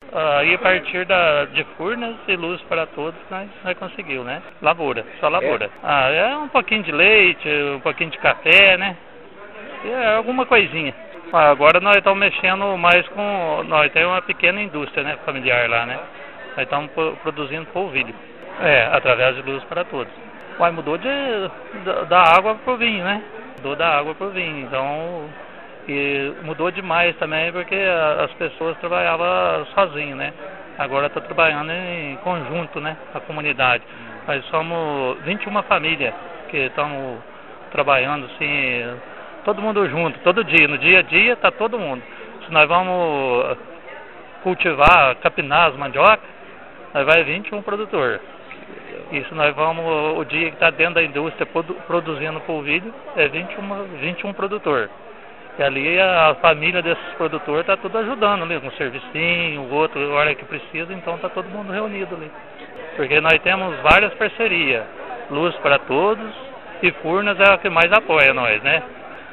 Aí a partir de Furnas e Luz para Todos, nós conseguiu, né? Lavoura, só lavoura. É um pouquinho de leite, um pouquinho de café, né? É alguma coisinha. Agora nós estamos mexendo mais com... Nós temos uma pequena indústria, né, familiar lá, né? Nós estamos produzindo polvilho. Através de Luz para Todos. Mudou da água para o vinho, né? Mudou da água para o vinho, então... E mudou demais também porque as pessoas trabalhavam sozinhas, né? Agora está trabalhando em conjunto, né? A comunidade. Nós somos 21 famílias que estamos trabalhando assim, todo mundo junto, todo dia. No dia a dia está todo mundo. Se nós vamos cultivar, capinar as mandiocas, nós vai 21 produtores. E se nós vamos, o dia que está dentro da indústria produzindo polvilho, é 21 produtores. E ali a família desses produtores está tudo ajudando ali, um servicinho, o outro, a hora que precisa, então está todo mundo reunido ali. Porque nós temos várias parcerias, Luz para Todos e Furnas é a que mais apoia nós, né?